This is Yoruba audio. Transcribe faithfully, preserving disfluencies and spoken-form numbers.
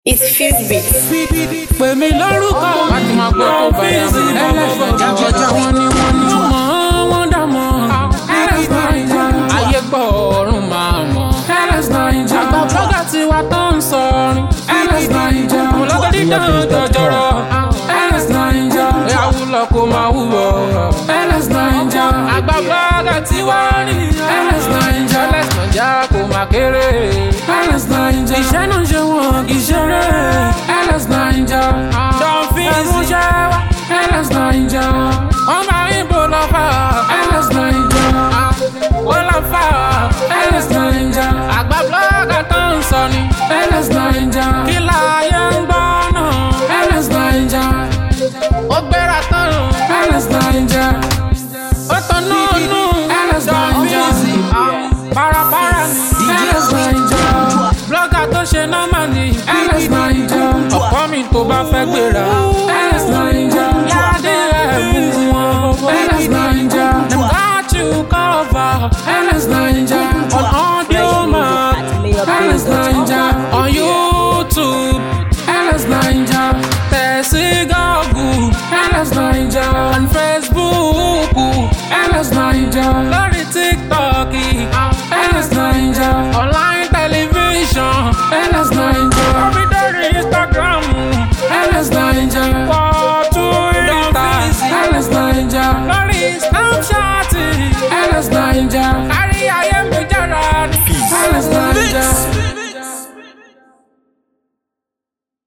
It's Fizbit. Pè mí lórúkọ láti máa gbọ́ tó bá yà mí ẹlẹ́sẹ̀ jájọjọ wọn ni wọ́n ní mọ̀ wọ́n dà mọ́ ẹlẹ́s Naija ayé gbọ́ ọ̀run máa mọ̀ ẹlẹ́s Naija àgbà blọ́gà tí wà tó ń sọrin ẹlẹ́s Naija ọlọ́gbẹ́ dídán jọjọrọ ẹlẹ́s Naija ìyàwó lọ kó máa wúwo ẹlẹ́s Naija àgbà blọ́gà tí wà rí ẹlẹ́s Naija ẹlẹ́s Naija kò máa kéré ẹlẹ́s Naija iṣẹ́ náà ṣe wọ́n kì í ṣeré ẹlẹ́s Naija dọ́fíìsì ẹ̀múṣẹ́ wá ẹlẹ́s Naija wọ́n máa ń bò lọ́fà ẹlẹ́s Naija wọ́n lọ́fà ẹlẹ́s Naija àgbà blọ́gà tó ń sọ ni ẹlẹ́s Naija kí láyé ń gbọ́ náà ẹlẹ́s Naija ó gbéra tán ẹlẹ́s Naija ó tán náà nù ẹlẹ́s Naija parapara ni ẹlẹ́s Naija blọ́gà tó ṣe nọ́mà ni ẹlẹ́s Naija ọ̀pọ̀ mi tó bá fẹ́ gbéra ẹlẹ́s Naija yáde ẹ̀mú wọn ẹlẹ́s Naija dem got you cover ẹlẹ́s Naija on audio mark ẹlẹ́s Naija on YouTube ẹlẹ́s Naija tẹ̀sí Google ẹlẹ́s Naija on Facebook ẹlẹ́s Naija lórí.